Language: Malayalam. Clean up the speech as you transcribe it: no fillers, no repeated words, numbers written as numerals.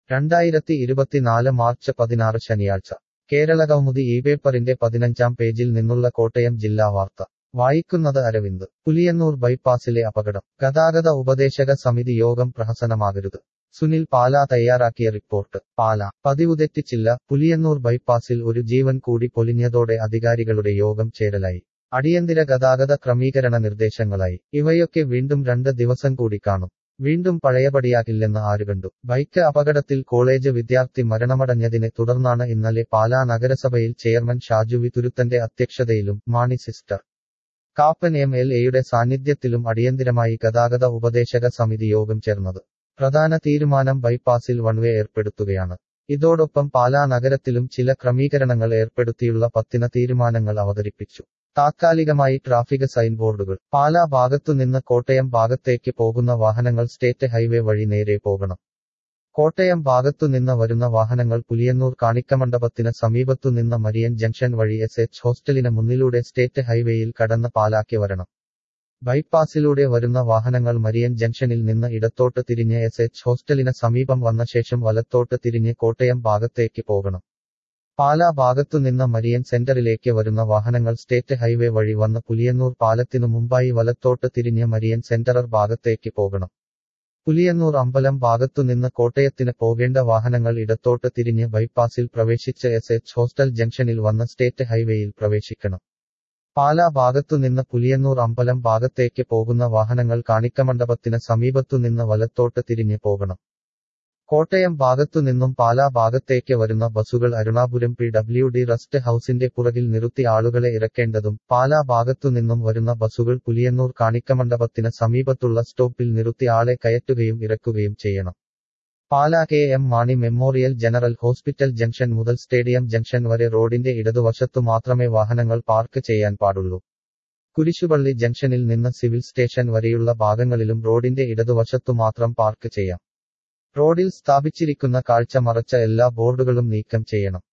2024 മാർച്ച് 16 ശനിയാഴ്ച കേരളകൗമുദി ഇപേപ്പറിന്റെ 15-ാം പേജിൽ നിന്നുള്ള കോട്ടയം ജില്ലാ വാർത്ത വായിക്കുന്നത് അരവിന്ദ്. പുലിയന്നൂർ ബൈപ്പാസിലെ അപകടം. ഗതാഗത ഉപദേശക സമിതി യോഗം പ്രഹസനമാകരുത്. സുനിൽ പാല തയ്യാറാക്കിയ റിപ്പോർട്ട്. പാല. പതിവ് തെറ്റിച്ചില്ല. പുലിയന്നൂർ ബൈപ്പാസിൽ ഒരു ജീവൻ കൂടി പൊലിഞ്ഞതോടെ അധികാരികളുടെ യോഗം ചേരലായി. അടിയന്തര ഗതാഗത ക്രമീകരണ നിർദ്ദേശങ്ങളായി. ഇവയൊക്കെ വീണ്ടും 2 ദിവസം കൂടി കാണും. വീണ്ടും പഴയപടിയാകില്ലെന്ന് ആരുകണ്ടു. ബൈക്ക് അപകടത്തിൽ കോളേജ് വിദ്യാർത്ഥി മരണമടഞ്ഞതിനെ തുടർന്നാണ് ഇന്നലെ പാലാ നഗരസഭയിൽ ചെയർമാൻ ഷാജു വി തുരുത്തന്റെ അധ്യക്ഷതയിലും മാണി സിസ്റ്റർ കാപ്പൻ എം.എൽ.എയുടെ സാന്നിധ്യത്തിലും അടിയന്തിരമായി ഗതാഗത ഉപദേശക സമിതി യോഗം ചേർന്നത്. പ്രധാന തീരുമാനം ബൈപ്പാസിൽ വൺവേ ഏർപ്പെടുത്തുകയാണ്. ഇതോടൊപ്പം പാലാ നഗരത്തിലും ചില ക്രമീകരണങ്ങൾ ഏർപ്പെടുത്തിയുള്ള 10 തീരുമാനങ്ങൾ അവതരിപ്പിച്ചു. താത്കാലികമായി ട്രാഫിക് സൈൻ ബോർഡുകൾ. പാലാ ഭാഗത്തുനിന്ന് കോട്ടയം ഭാഗത്തേക്ക് പോകുന്ന വാഹനങ്ങൾ സ്റ്റേറ്റ് ഹൈവേ വഴി നേരെ പോകണം. കോട്ടയം ഭാഗത്തുനിന്ന് വരുന്ന വാഹനങ്ങൾ പുലിയന്നൂർ കാണിക്കമണ്ഡപത്തിന് സമീപത്തുനിന്ന് മരിയൻ ജംഗ്ഷൻ വഴി എസ്.എച്ച്. ഹോസ്റ്റലിന് മുന്നിലൂടെ സ്റ്റേറ്റ് ഹൈവേയിൽ കടന്ന് പാലാക്ക് വരണം. ബൈപ്പാസിലൂടെ വരുന്ന വാഹനങ്ങൾ മരിയൻ ജംഗ്ഷനിൽ നിന്ന് ഇടത്തോട്ട് തിരിഞ്ഞ് എസ്.എച്ച്. ഹോസ്റ്റലിന് സമീപം വന്ന ശേഷം വലത്തോട്ട് തിരിഞ്ഞ് കോട്ടയം ഭാഗത്തേക്ക് പോകണം. പാലാ ഭാഗത്തുനിന്ന് മരിയൻ സെന്ററിലേക്ക് വരുന്ന വാഹനങ്ങൾ സ്റ്റേറ്റ് ഹൈവേ വഴി വന്ന് പുലിയന്നൂർ പാലത്തിനു മുമ്പായി വലത്തോട്ട് തിരിഞ്ഞ് മരിയൻ സെന്ററർ ഭാഗത്തേക്ക് പോകണം. പുലിയന്നൂർ അമ്പലം ഭാഗത്തുനിന്ന് കോട്ടയത്തിന് പോകേണ്ട വാഹനങ്ങൾ ഇടത്തോട്ട് തിരിഞ്ഞ് ബൈപ്പാസിൽ പ്രവേശിച്ച് എസ്.എച്ച്. ഹോസ്റ്റൽ ജംഗ്ഷനിൽ വന്ന് സ്റ്റേറ്റ് ഹൈവേയിൽ പ്രവേശിക്കണം. പാലാ ഭാഗത്തുനിന്ന് പുലിയന്നൂർ അമ്പലം ഭാഗത്തേക്ക് പോകുന്ന വാഹനങ്ങൾ കാണിക്കമണ്ഡപത്തിന് സമീപത്തുനിന്ന് വലത്തോട്ട് തിരിഞ്ഞ് പോകണം. കോട്ടയം ഭാഗത്തുനിന്നും പാലാ ഭാഗത്തേക്ക് വരുന്ന ബസുകൾ അരുണാപുരം പി.ഡബ്ല്യു.ഡി. റസ്റ്റ് ഹൌസിന്റെ പുറകിൽ നിർത്തി ആളുകളെ ഇറക്കേണ്ടതും പാലാ ഭാഗത്തുനിന്നും വരുന്ന ബസുകൾ പുലിയന്നൂർ കാണിക്കമണ്ഡപത്തിന് സമീപത്തുള്ള സ്റ്റോപ്പിൽ നിർത്തി ആളെ കയറ്റുകയും ഇറക്കുകയും ചെയ്യണം. Pala K M. Mani memorial general hospital junction മുതൽ സ്റ്റേഡിയം ജംഗ്ഷൻ വരെ റോഡിന്റെ ഇടതുവശത്തു മാത്രമേ വാഹനങ്ങൾ പാർക്ക് ചെയ്യാൻ പാടുള്ളൂ. കുരിശുപള്ളി ജംഗ്ഷനിൽ നിന്ന് സിവിൽ സ്റ്റേഷൻ വരെയുള്ള ഭാഗങ്ങളിലും റോഡിന്റെ ഇടതുവശത്തു മാത്രം പാർക്ക് ചെയ്യാം. റോഡിൽ സ്ഥാപിച്ചിരിക്കുന്ന കാഴ്ച മറച്ച എല്ലാ ബോർഡുകളും നീക്കം ചെയ്യണം.